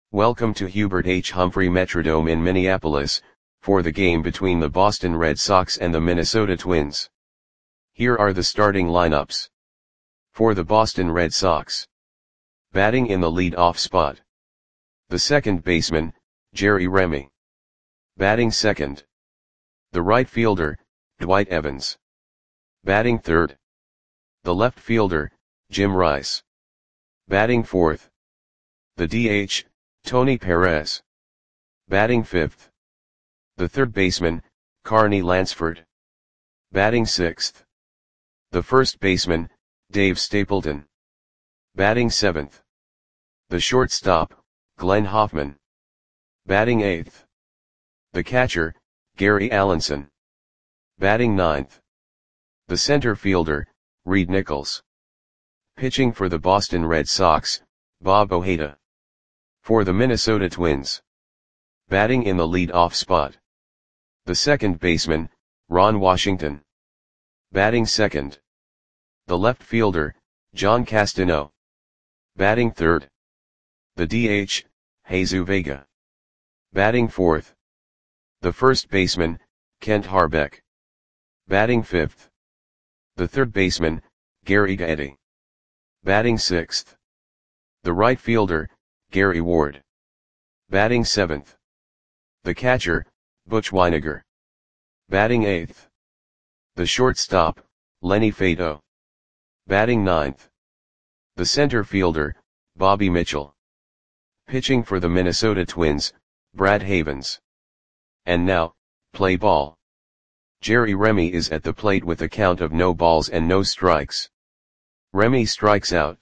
Welcome to Hubert H. Humphrey Metrodome in Minneapolis, for the game between the Boston Red Sox and the Minnesota Twins. Here are the starting lineups. For the Boston Red Sox. Batting in the lead-off spot. The second baseman, Jerry Remy. Batting second. The right fielder, Dwight Evans. Batting third. The left fielder, Jim Rice. Batting fourth. The DH, Tony Perez. Batting fifth. The third baseman, Carney Lansford. Batting sixth. The first baseman, Dave Stapleton. Batting seventh. The shortstop, Glenn Hoffman. Batting eighth. The catcher, Gary Allenson. Batting ninth. The center fielder, Reed Nichols. Pitching for the Boston Red Sox, Bob Ojeda. For the Minnesota Twins. Batting in the lead-off spot. The second baseman, Ron Washington. Batting second. The left fielder, John Castano. Batting third. The DH, Jesus Vega. Batting fourth. The first baseman, Kent Harbeck. Batting fifth. The third baseman, Gary Gaetti. Batting sixth. The right fielder, Gary Ward. Batting seventh. The catcher, Butch Wynegar. Batting eighth. The shortstop, Lenny Fato. Batting ninth. The center fielder, Bobby Mitchell. Pitching for the Minnesota Twins, Brad Havens. And now, play ball. Jerry Remy is at the plate with a count of no balls and no strikes. Remy strikes out.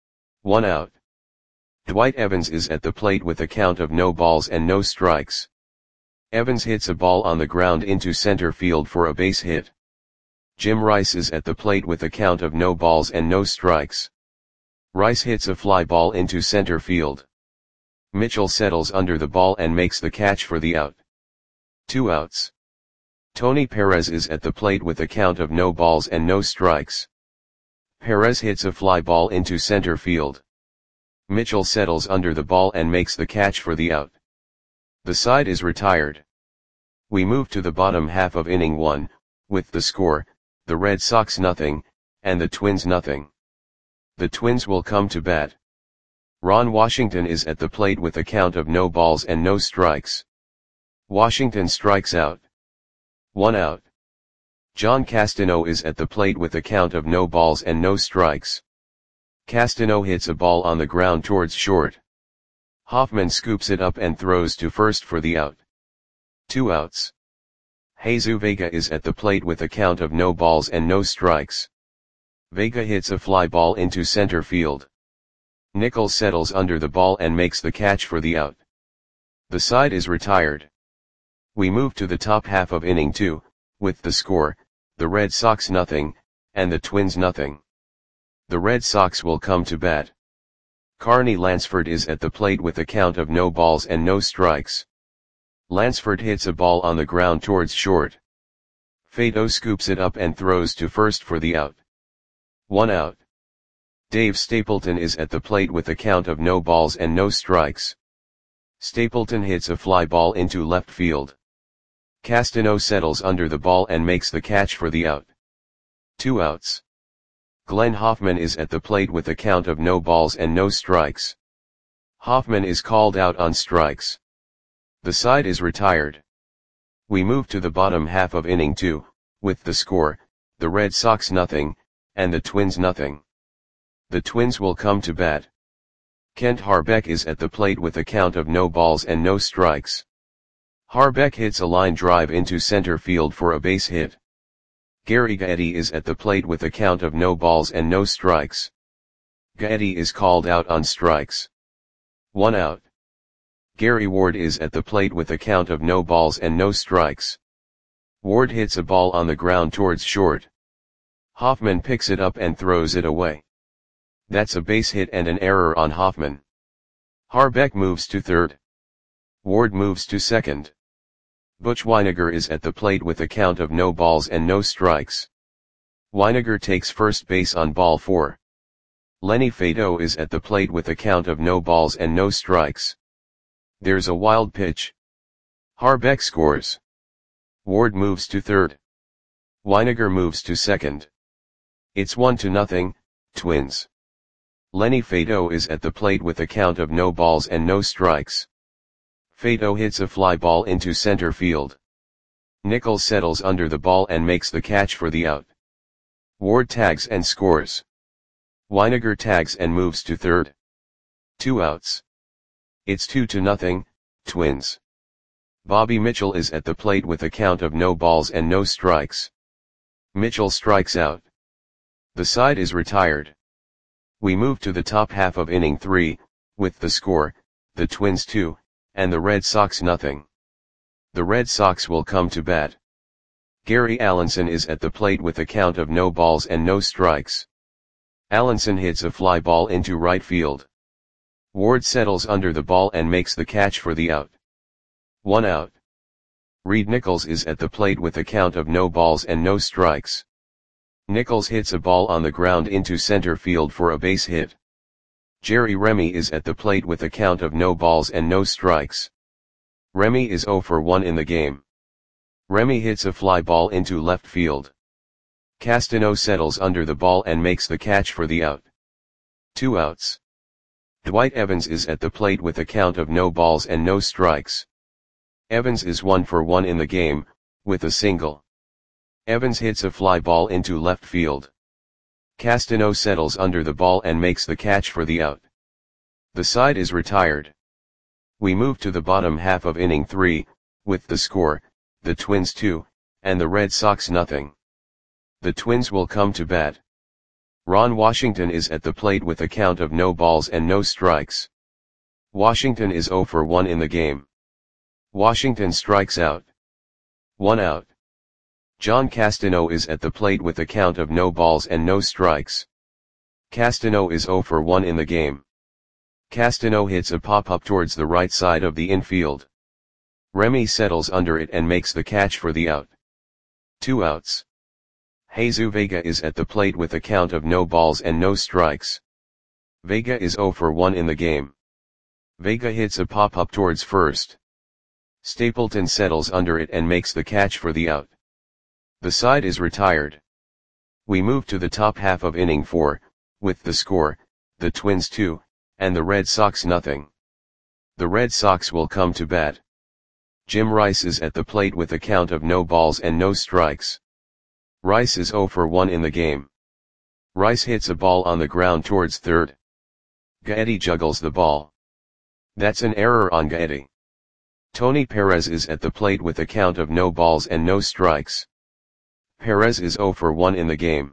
1 out. Dwight Evans is at the plate with a count of no balls and no strikes. Evans hits a ball on the ground into center field for a base hit. Jim Rice is at the plate with a count of no balls and no strikes. Rice hits a fly ball into center field. Mitchell settles under the ball and makes the catch for the out. 2 outs. Tony Perez is at the plate with a count of no balls and no strikes. Perez hits a fly ball into center field. Mitchell settles under the ball and makes the catch for the out. The side is retired. We move to the bottom half of inning 1, with the score, the Red Sox nothing, and the Twins nothing. The Twins will come to bat. Ron Washington is at the plate with a count of no balls and no strikes. Washington strikes out. 1 out. John Castano is at the plate with a count of no balls and no strikes. Castano hits a ball on the ground towards short. Hoffman scoops it up and throws to first for the out. 2 outs. Jesus Vega is at the plate with a count of no balls and no strikes. Vega hits a fly ball into center field. Nichols settles under the ball and makes the catch for the out. The side is retired. We move to the top half of inning 2, with the score, the Red Sox nothing, and the Twins nothing. The Red Sox will come to bat. Carney Lansford is at the plate with a count of no balls and no strikes. Lansford hits a ball on the ground towards short. Fato scoops it up and throws to first for the out. 1 out. Dave Stapleton is at the plate with a count of no balls and no strikes. Stapleton hits a fly ball into left field. Castano settles under the ball and makes the catch for the out. 2 outs. Glenn Hoffman is at the plate with a count of no balls and no strikes. Hoffman is called out on strikes. The side is retired. We move to the bottom half of inning 2, with the score, the Red Sox nothing, and the Twins nothing. The Twins will come to bat. Kent Harbeck is at the plate with a count of no balls and no strikes. Harbeck hits a line drive into center field for a base hit. Gary Gaetti is at the plate with a count of no balls and no strikes. Gaetti is called out on strikes. 1 out. Gary Ward is at the plate with a count of no balls and no strikes. Ward hits a ball on the ground towards short. Hoffman picks it up and throws it away. That's a base hit and an error on Hoffman. Harbeck moves to third. Ward moves to second. Butch Wynegar is at the plate with a count of no balls and no strikes. Wynegar takes first base on ball 4. Lenny Fato is at the plate with a count of no balls and no strikes. There's a wild pitch. Harbeck scores. Ward moves to third. Weiniger moves to second. It's 1-0, Twins. Lenny Fato is at the plate with a count of no balls and no strikes. Fato hits a fly ball into center field. Nichols settles under the ball and makes the catch for the out. Ward tags and scores. Weiniger tags and moves to third. 2 outs. It's 2-0, Twins. Bobby Mitchell is at the plate with a count of no balls and no strikes. Mitchell strikes out. The side is retired. We move to the top half of inning 3, with the score, the Twins 2, and the Red Sox nothing. The Red Sox will come to bat. Gary Allenson is at the plate with a count of no balls and no strikes. Allenson hits a fly ball into right field. Ward settles under the ball and makes the catch for the out. 1 out. Reed Nichols is at the plate with a count of no balls and no strikes. Nichols hits a ball on the ground into center field for a base hit. Jerry Remy is at the plate with a count of no balls and no strikes. Remy is 0 for 1 in the game. Remy hits a fly ball into left field. Castano settles under the ball and makes the catch for the out. 2 outs. Dwight Evans is at the plate with a count of no balls and no strikes. Evans is 1 for 1 in the game, with a single. Evans hits a fly ball into left field. Castano settles under the ball and makes the catch for the out. The side is retired. We move to the bottom half of inning 3, with the score, the Twins 2, and the Red Sox nothing. The Twins will come to bat. Ron Washington is at the plate with a count of no balls and no strikes. Washington is 0 for 1 in the game. Washington strikes out. 1 out. John Castano is at the plate with a count of no balls and no strikes. Castano is 0 for 1 in the game. Castano hits a pop-up towards the right side of the infield. Remy settles under it and makes the catch for the out. 2 outs. Jesus Vega is at the plate with a count of no balls and no strikes. Vega is 0 for 1 in the game. Vega hits a pop-up towards first. Stapleton settles under it and makes the catch for the out. The side is retired. We move to the top half of inning 4, with the score, the Twins 2, and the Red Sox nothing. The Red Sox will come to bat. Jim Rice is at the plate with a count of no balls and no strikes. Rice is 0 for 1 in the game. Rice hits a ball on the ground towards third. Gaetti juggles the ball. That's an error on Gaetti. Tony Perez is at the plate with a count of no balls and no strikes. Perez is 0 for 1 in the game.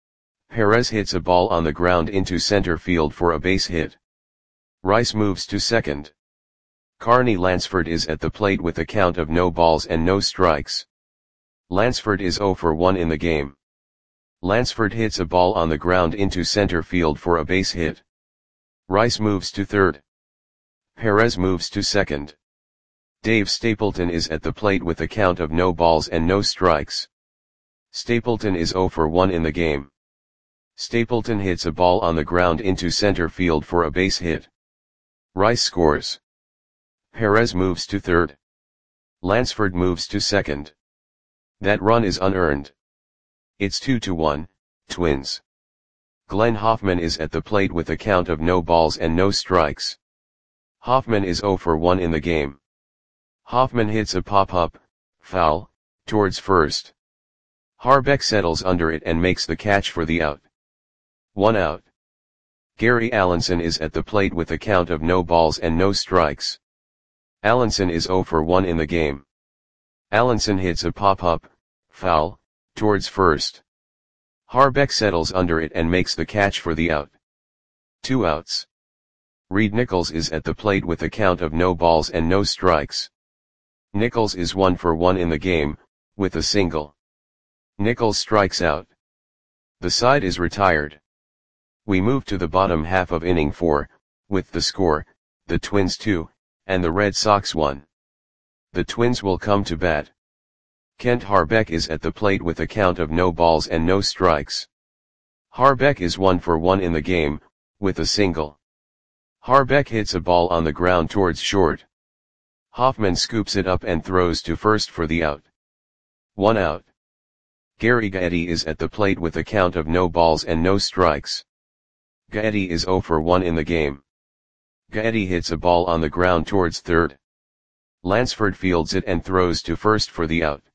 Perez hits a ball on the ground into center field for a base hit. Rice moves to second. Carney Lansford is at the plate with a count of no balls and no strikes. Lansford is 0 for 1 in the game. Lansford hits a ball on the ground into center field for a base hit. Rice moves to third. Perez moves to second. Dave Stapleton is at the plate with a count of no balls and no strikes. Stapleton is 0 for 1 in the game. Stapleton hits a ball on the ground into center field for a base hit. Rice scores. Perez moves to third. Lansford moves to second. That run is unearned. It's 2-1, Twins. Glenn Hoffman is at the plate with a count of no balls and no strikes. Hoffman is 0 for 1 in the game. Hoffman hits a pop-up, foul, towards first. Harbeck settles under it and makes the catch for the out. 1 out. Gary Allenson is at the plate with a count of no balls and no strikes. Allenson is 0 for 1 in the game. Allenson hits a pop-up, foul, towards first. Harbeck settles under it and makes the catch for the out. 2 outs. Reed Nichols is at the plate with a count of no balls and no strikes. Nichols is 1 for 1 in the game, with a single. Nichols strikes out. The side is retired. We move to the bottom half of inning 4, with the score, the Twins 2, and the Red Sox 1. The Twins will come to bat. Kent Harbeck is at the plate with a count of no balls and no strikes. Harbeck is 1 for 1 in the game, with a single. Harbeck hits a ball on the ground towards short. Hoffman scoops it up and throws to first for the out. 1 out. Gary Gaetti is at the plate with a count of no balls and no strikes. Gaetti is 0 for 1 in the game. Gaetti hits a ball on the ground towards third. Lansford fields it and throws to first for the out.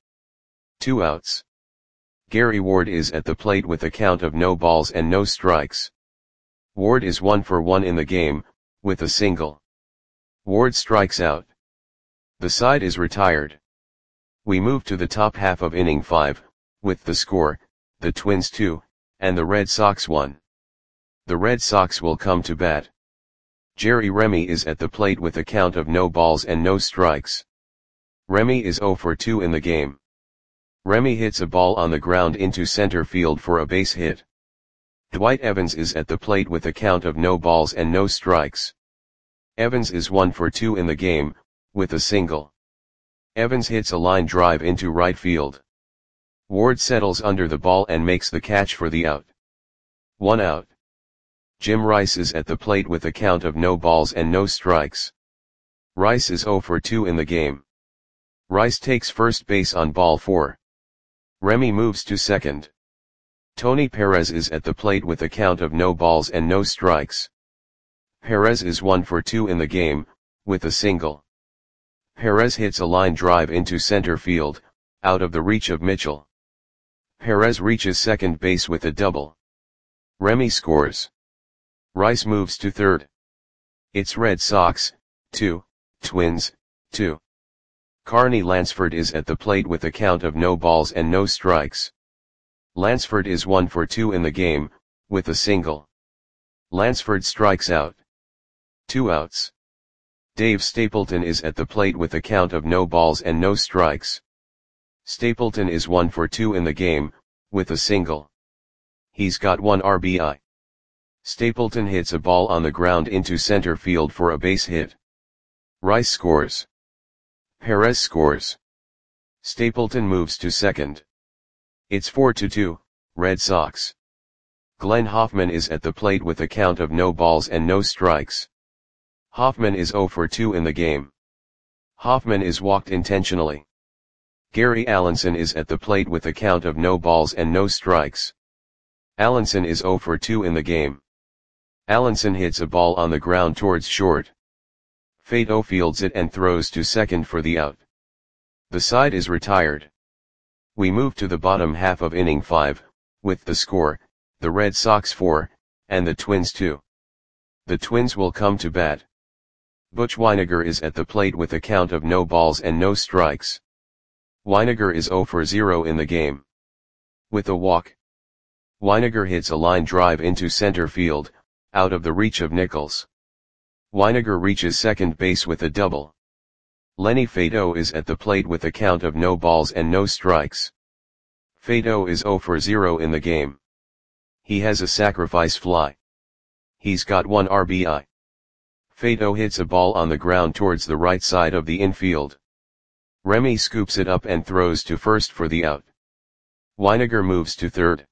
2 outs. Gary Ward is at the plate with a count of no balls and no strikes. Ward is 1 for 1 in the game, with a single. Ward strikes out. The side is retired. We move to the top half of inning 5, with the score, the Twins 2, and the Red Sox 1. The Red Sox will come to bat. Jerry Remy is at the plate with a count of no balls and no strikes. Remy is 0 for 2 in the game. Remy hits a ball on the ground into center field for a base hit. Dwight Evans is at the plate with a count of no balls and no strikes. Evans is 1 for 2 in the game, with a single. Evans hits a line drive into right field. Ward settles under the ball and makes the catch for the out. 1 out. Jim Rice is at the plate with a count of no balls and no strikes. Rice is 0 for 2 in the game. Rice takes first base on ball 4. Remy moves to second. Tony Perez is at the plate with a count of no balls and no strikes. Perez is 1 for 2 in the game, with a single. Perez hits a line drive into center field, out of the reach of Mitchell. Perez reaches second base with a double. Remy scores. Rice moves to third. It's Red Sox, 2, Twins, 2. Carney Lansford is at the plate with a count of no balls and no strikes. Lansford is 1 for 2 in the game, with a single. Lansford strikes out. 2 outs. Dave Stapleton is at the plate with a count of no balls and no strikes. Stapleton is 1 for 2 in the game, with a single. He's got 1 RBI. Stapleton hits a ball on the ground into center field for a base hit. Rice scores. Perez scores. Stapleton moves to second. It's 4-2, Red Sox. Glenn Hoffman is at the plate with a count of no balls and no strikes. Hoffman is 0 for 2 in the game. Hoffman is walked intentionally. Gary Allenson is at the plate with a count of no balls and no strikes. Allenson is 0 for 2 in the game. Allenson hits a ball on the ground towards short. Fato fields it and throws to second for the out. The side is retired. We move to the bottom half of inning 5, with the score, the Red Sox 4, and the Twins 2. The Twins will come to bat. Butch Wynegar is at the plate with a count of no balls and no strikes. Wynegar is 0 for 0 in the game. With a walk. Wynegar hits a line drive into center field, out of the reach of Nichols. Wynegar reaches second base with a double. Lenny Fato is at the plate with a count of no balls and no strikes. Fato is 0 for 0 in the game. He has a sacrifice fly. He's got 1 RBI. Fato hits a ball on the ground towards the right side of the infield. Remy scoops it up and throws to first for the out. Wynegar moves to third.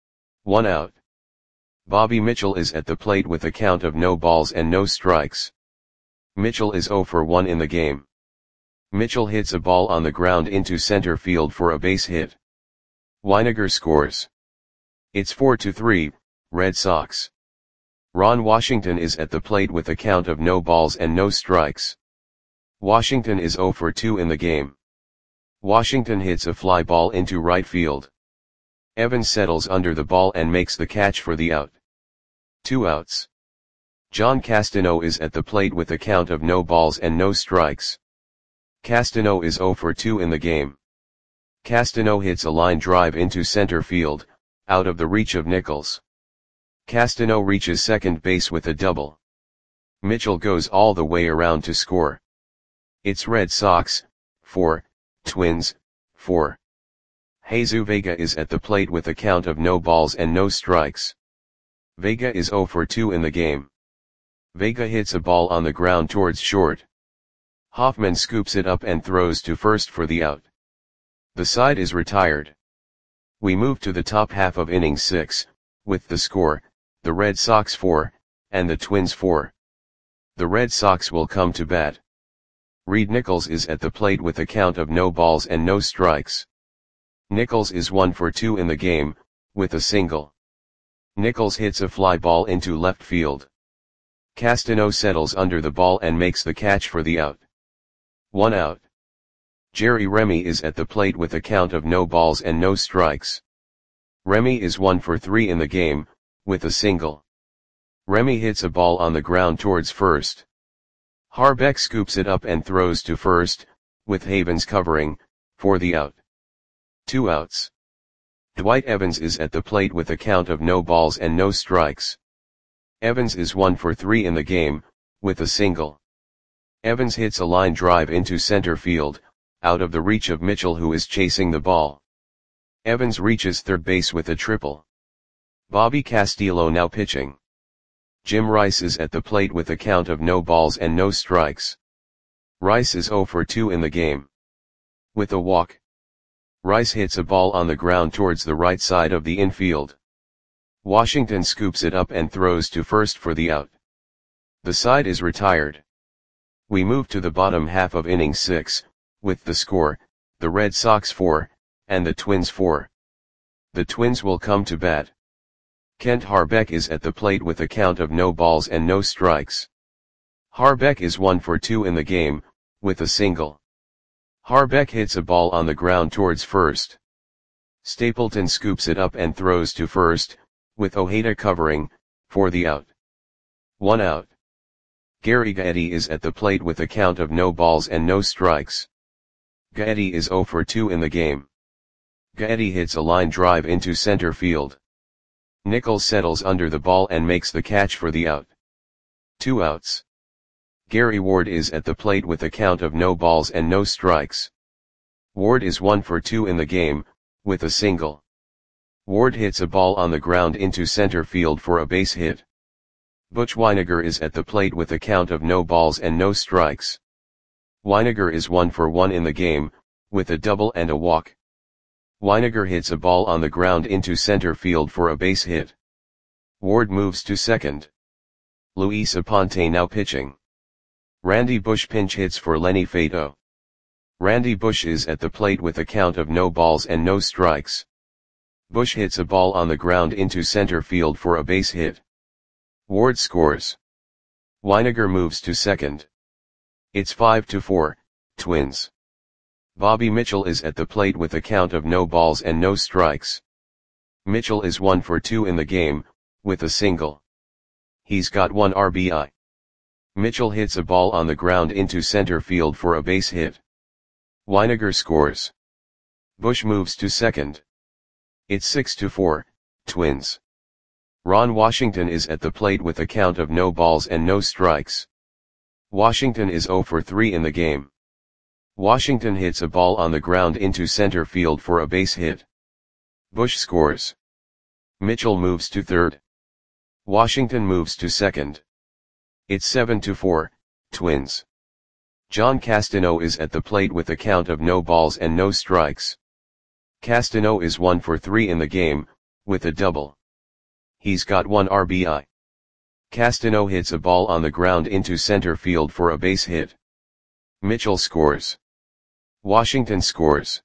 1 out. Bobby Mitchell is at the plate with a count of no balls and no strikes. Mitchell is 0 for 1 in the game. Mitchell hits a ball on the ground into center field for a base hit. Wynegar scores. It's 4-3, Red Sox. Ron Washington is at the plate with a count of no balls and no strikes. Washington is 0 for 2 in the game. Washington hits a fly ball into right field. Evans settles under the ball and makes the catch for the out. 2 outs. John Castano is at the plate with a count of no balls and no strikes. Castano is 0 for 2 in the game. Castano hits a line drive into center field, out of the reach of Nichols. Castano reaches second base with a double. Mitchell goes all the way around to score. It's Red Sox, 4, Twins, 4. Jesus Vega is at the plate with a count of no balls and no strikes. Vega is 0 for 2 in the game. Vega hits a ball on the ground towards short. Hoffman scoops it up and throws to first for the out. The side is retired. We move to the top half of inning 6, with the score, the Red Sox 4, and the Twins 4. The Red Sox will come to bat. Reed Nichols is at the plate with a count of no balls and no strikes. Nichols is 1 for 2 in the game, with a single. Nichols hits a fly ball into left field. Castano settles under the ball and makes the catch for the out. 1 out. Jerry Remy is at the plate with a count of no balls and no strikes. Remy is 1 for 3 in the game, with a single. Remy hits a ball on the ground towards first. Harbeck scoops it up and throws to first, with Havens covering, for the out. 2 outs. Dwight Evans is at the plate with a count of no balls and no strikes. Evans is 1 for 3 in the game, with a single. Evans hits a line drive into center field, out of the reach of Mitchell, who is chasing the ball. Evans reaches third base with a triple. Bobby Castillo now pitching. Jim Rice is at the plate with a count of no balls and no strikes. Rice is 0 for 2 in the game. With a walk. Rice hits a ball on the ground towards the right side of the infield. Washington scoops it up and throws to first for the out. The side is retired. We move to the bottom half of inning 6, with the score, the Red Sox 4, and the Twins 4. The Twins will come to bat. Kent Harbeck is at the plate with a count of no balls and no strikes. Harbeck is 1 for 2 in the game, with a single. Harbeck hits a ball on the ground towards first. Stapleton scoops it up and throws to first, with Ojeda covering, for the out. 1 out. Gary Gaetti is at the plate with a count of no balls and no strikes. Gaetti is 0 for 2 in the game. Gaetti hits a line drive into center field. Nichols settles under the ball and makes the catch for the out. 2 outs. Gary Ward is at the plate with a count of no balls and no strikes. Ward is 1 for 2 in the game, with a single. Ward hits a ball on the ground into center field for a base hit. Butch Wynegar is at the plate with a count of no balls and no strikes. Wynegar is 1 for 1 in the game, with a double and a walk. Wynegar hits a ball on the ground into center field for a base hit. Ward moves to second. Luis Aponte now pitching. Randy Bush pinch hits for Lenny Fato. Randy Bush is at the plate with a count of no balls and no strikes. Bush hits a ball on the ground into center field for a base hit. Ward scores. Wynegar moves to second. It's 5-4, Twins. Bobby Mitchell is at the plate with a count of no balls and no strikes. Mitchell is 1 for 2 in the game, with a single. He's got 1 RBI. Mitchell hits a ball on the ground into center field for a base hit. Wynegar scores. Bush moves to second. It's 6-4, Twins. Ron Washington is at the plate with a count of no balls and no strikes. Washington is 0 for 3 in the game. Washington hits a ball on the ground into center field for a base hit. Bush scores. Mitchell moves to third. Washington moves to second. It's 7-4, Twins. John Castano is at the plate with a count of no balls and no strikes. Castano is 1 for 3 in the game, with a double. He's got 1 RBI. Castano hits a ball on the ground into center field for a base hit. Mitchell scores. Washington scores.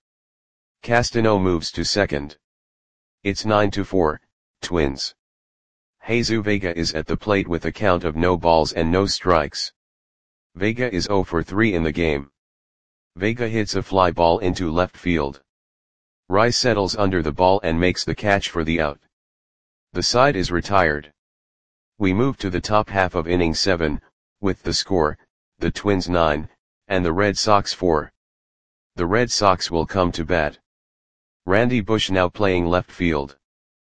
Castano moves to second. It's 9-4, Twins. Jesus Vega is at the plate with a count of no balls and no strikes. Vega is 0 for 3 in the game. Vega hits a fly ball into left field. Rice settles under the ball and makes the catch for the out. The side is retired. We move to the top half of inning 7, with the score, the Twins 9, and the Red Sox 4. The Red Sox will come to bat. Randy Bush now playing left field.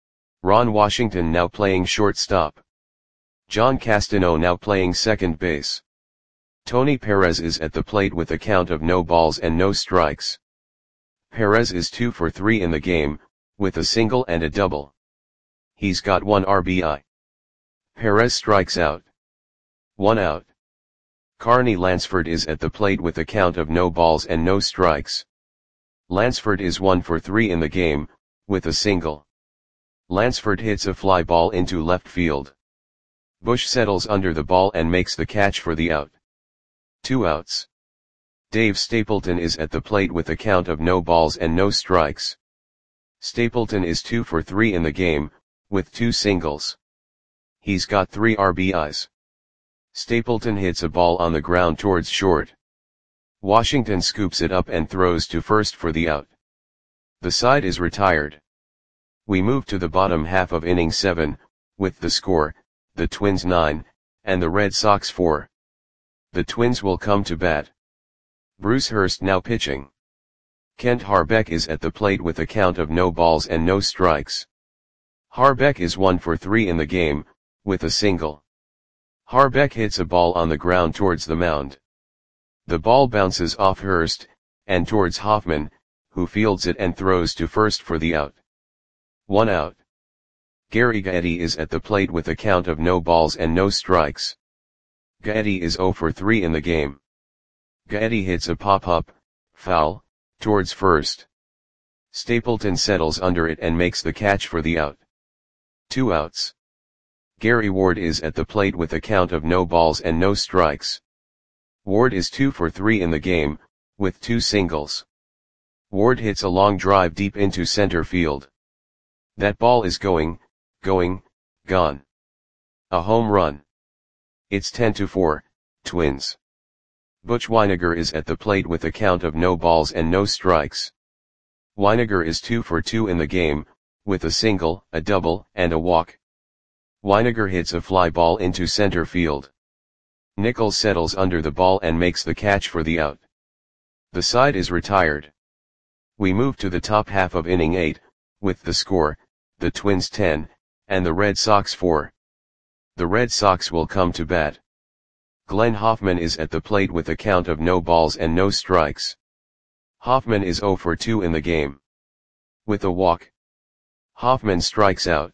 Ron Washington now playing shortstop. John Castano now playing second base. Tony Perez is at the plate with a count of no balls and no strikes. Perez is 2 for 3 in the game, with a single and a double. He's got 1 RBI. Perez strikes out. 1 out. Carney Lansford is at the plate with a count of no balls and no strikes. Lansford is 1 for 3 in the game, with a single. Lansford hits a fly ball into left field. Bush settles under the ball and makes the catch for the out. 2 outs. Dave Stapleton is at the plate with a count of no balls and no strikes. Stapleton is 2 for 3 in the game, with 2 singles. He's got 3 RBIs. Stapleton hits a ball on the ground towards short. Washington scoops it up and throws to first for the out. The side is retired. We move to the bottom half of inning 7, with the score, the Twins 9, and the Red Sox 4. The Twins will come to bat. Bruce Hurst now pitching. Kent Harbeck is at the plate with a count of no balls and no strikes. Harbeck is 1 for 3 in the game, with a single. Harbeck hits a ball on the ground towards the mound. The ball bounces off Hurst, and towards Hoffman, who fields it and throws to first for the out. 1 out. Gary Gaetti is at the plate with a count of no balls and no strikes. Gaetti is 0 for 3 in the game. Gaetti hits a pop-up, foul, towards first. Stapleton settles under it and makes the catch for the out. 2 outs. Gary Ward is at the plate with a count of no balls and no strikes. Ward is 2 for 3 in the game, with 2 singles. Ward hits a long drive deep into center field. That ball is gone. A home run. It's 10-4, Twins. Butch Wynegar is at the plate with a count of no balls and no strikes. Wynegar is 2 for 2 in the game, with a single, a double, and a walk. Wynegar hits a fly ball into center field. Nichols settles under the ball and makes the catch for the out. The side is retired. We move to the top half of inning 8, with the score, the Twins 10, and the Red Sox 4. The Red Sox will come to bat. Glenn Hoffman is at the plate with a count of no balls and no strikes. Hoffman is 0 for 2 in the game. With a walk. Hoffman strikes out.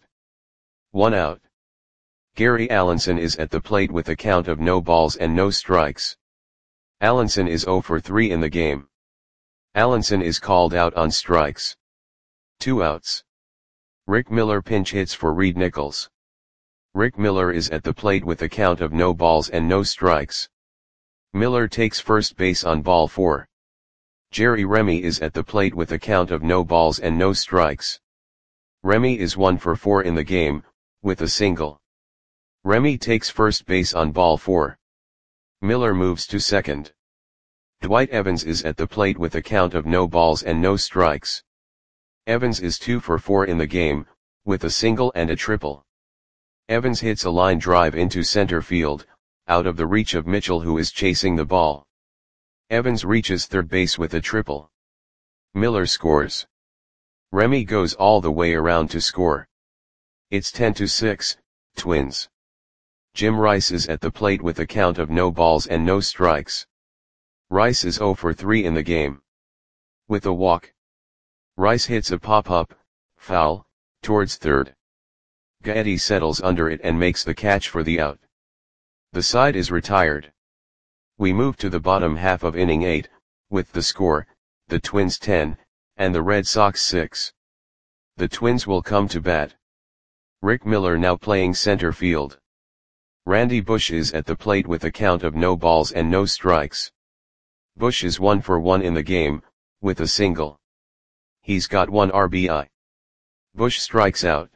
1 out. Gary Allenson is at the plate with a count of no balls and no strikes. Allenson is 0 for 3 in the game. Allenson is called out on strikes. 2 outs. Rick Miller pinch hits for Reed Nichols. Rick Miller is at the plate with a count of no balls and no strikes. Miller takes first base on ball 4. Jerry Remy is at the plate with a count of no balls and no strikes. Remy is 1 for 4 in the game, with a single. Remy takes first base on ball 4. Miller moves to second. Dwight Evans is at the plate with a count of no balls and no strikes. Evans is 2 for 4 in the game, with a single and a triple. Evans hits a line drive into center field, out of the reach of Mitchell who is chasing the ball. Evans reaches third base with a triple. Miller scores. Remy goes all the way around to score. It's 10-6, Twins. Jim Rice is at the plate with a count of no balls and no strikes. Rice is 0 for 3 in the game. With a walk. Rice hits a pop-up, foul, towards third. Gaetti settles under it and makes the catch for the out. The side is retired. We move to the bottom half of inning 8, with the score, the Twins 10, and the Red Sox 6. The Twins will come to bat. Rick Miller now playing center field. Randy Bush is at the plate with a count of no balls and no strikes. Bush is 1 for 1 in the game, with a single. He's got 1 RBI. Bush strikes out.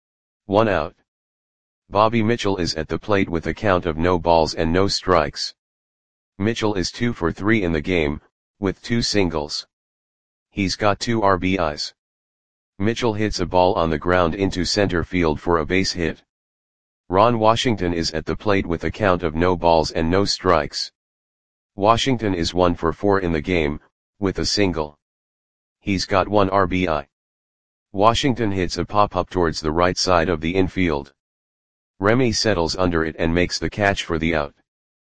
1 out. Bobby Mitchell is at the plate with a count of no balls and no strikes. Mitchell is 2 for 3 in the game, with 2 singles. He's got 2 RBIs. Mitchell hits a ball on the ground into center field for a base hit. Ron Washington is at the plate with a count of no balls and no strikes. Washington is 1 for 4 in the game, with a single. He's got 1 RBI. Washington hits a pop-up towards the right side of the infield. Remy settles under it and makes the catch for the out.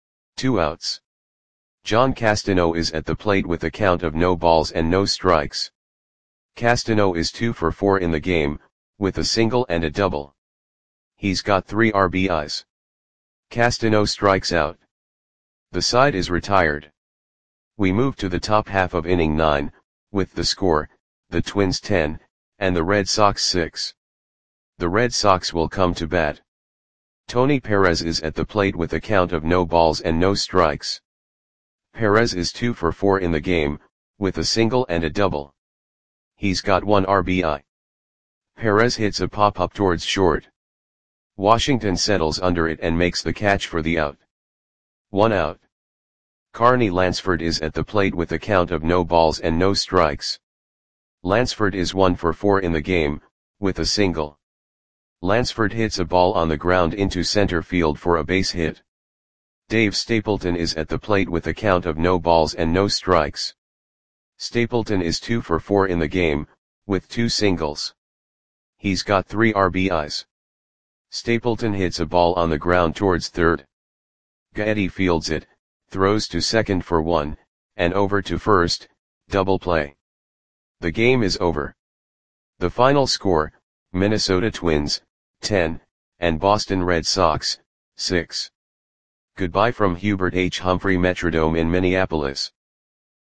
2 outs. John Castano is at the plate with a count of no balls and no strikes. Castano is 2 for 4 in the game, with a single and a double. He's got 3 RBIs. Castano strikes out. The side is retired. We move to the top half of inning 9, with the score, the Twins 10, and the Red Sox 6. The Red Sox will come to bat. Tony Perez is at the plate with a count of no balls and no strikes. Perez is 2 for 4 in the game, with a single and a double. He's got 1 RBI. Perez hits a pop-up towards short. Washington settles under it and makes the catch for the out. 1 out. Carney Lansford is at the plate with a count of no balls and no strikes. Lansford is 1 for 4 in the game, with a single. Lansford hits a ball on the ground into center field for a base hit. Dave Stapleton is at the plate with a count of no balls and no strikes. Stapleton is 2 for 4 in the game, with 2 singles. He's got 3 RBIs. Stapleton hits a ball on the ground towards third. Gaetti fields it, throws to second for 1, and over to first, double play. The game is over. The final score, Minnesota Twins, 10, and Boston Red Sox, 6. Goodbye from Hubert H. Humphrey Metrodome in Minneapolis.